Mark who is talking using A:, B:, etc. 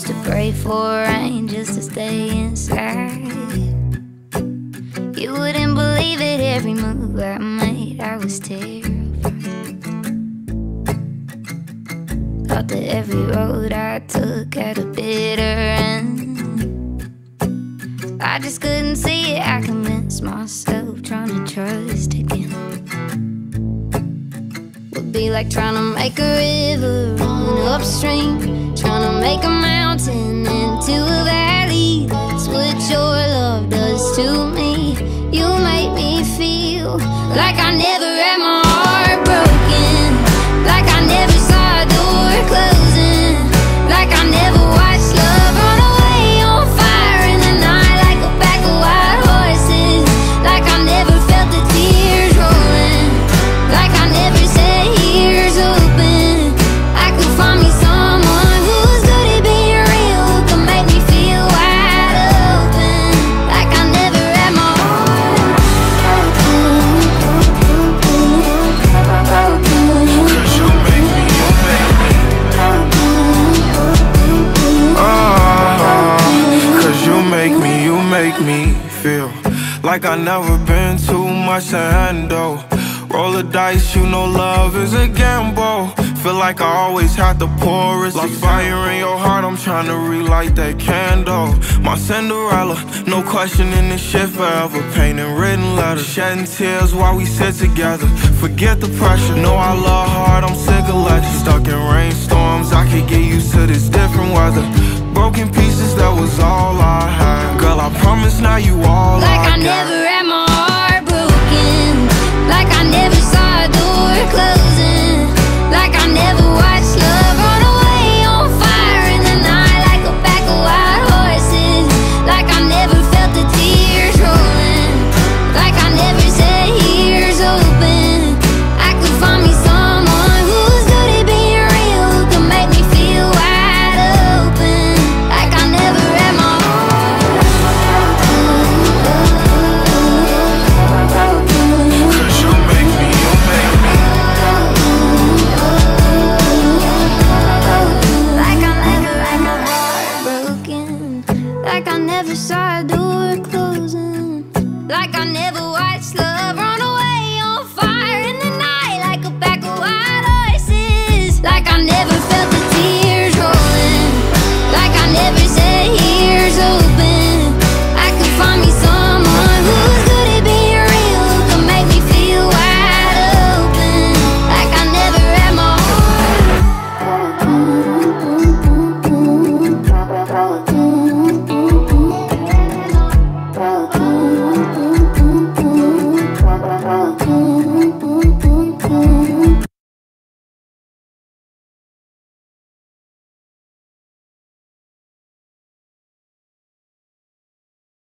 A: used to pray for rain just to stay inside. You wouldn't believe it, every move I made, I was terrified. Thought that every road I took had a bitter end. I just couldn't see it, I convinced myself, trying to trust again would be like trying to make a river run upstream, trying to make a mountain into a valley. That's what your love does to me. You make me feel like I never had my heart broken, like I never saw a door closing, like I never watched love run away on fire in the night like a pack of wild horses, like I never felt the tears rolling, like I never said ears open. I could find me someone who's good at being real, who can make me feel wide open, like I never had my heart broken.
B: 'Cause you make me, you make me. 'Cause you make me feel like I never been too much to handle. Roll the dice, you know love is a gamble. Feel like I always have to pour it. Like fire in your heart, I'm trying to relight that candle. My Cinderella, no questioning this shit forever. Painting written letters, shedding tears while we sit together. Forget the pressure, know I love hard, I'm sick of lectures. Stuck in rainstorms, I could get used to this different weather. Broken pieces, that was all I had. Girl, I promise now you all
A: Like
B: I
A: I
B: got.
A: never had my heart broken, like I never saw a door closing, like I never watched love run away on fire in the night like a pack of wild horses, like I never felt the tears rolling, like I never said ears open. I could find me someone who's good at being real, who can make me feel wide open, like I never had my heart broken.
B: 'Cause you make me, you make me.
A: Like I never had my heart broken, like I never saw a door closing, like I never watched love